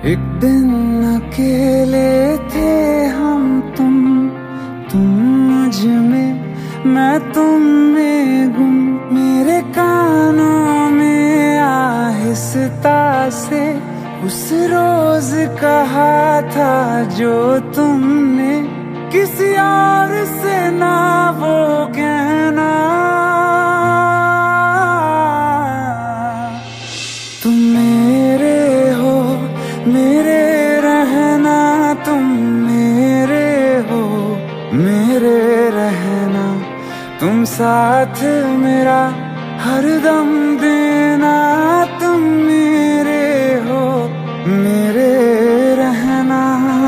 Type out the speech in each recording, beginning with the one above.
एक दिन अकेले थे हम तुम मुझ में, मैं तुम में गुम। मेरे कानों में आहिस्ता से उस रोज कहा था जो तुमने किसी और से ना वो कहना। तुम मेरे हो, मेरे रहना, तुम मेरे हो, मेरे रहना। तुम साथ मेरा हरदम देना, तुम मेरे हो, मेरे रहना।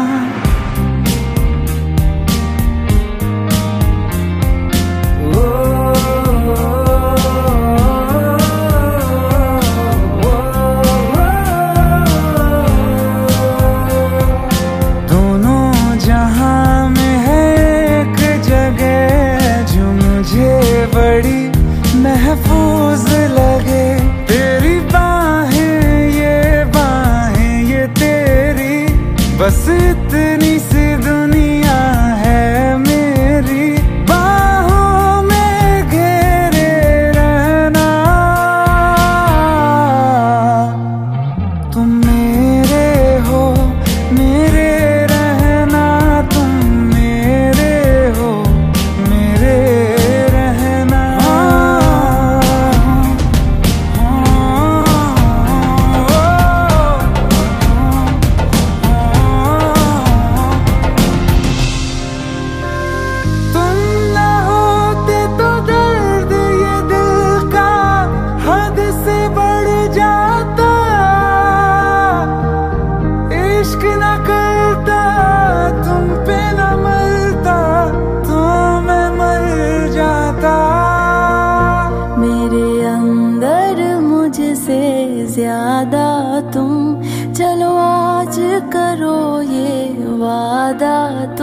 दोनों जहां में है एक जगह जो मुझे बड़ी महफूज लगे। तेरी बाहें ये तेरी, बस इतनी सी दुनिया है मेरी। बाहों में घेरे रहना, तुम मेरे हो, मेरे रहना, तुम मेरे हो, मेरे रहना। तुम ना होते तो दर्द ये दिल का हद से बढ़ जाता। इश्क न करता, तुम पे न मरता, तो मैं मर जाता। मेरे अंदर मुझसे ज्यादा तुम, चलो आज करो ये वादा।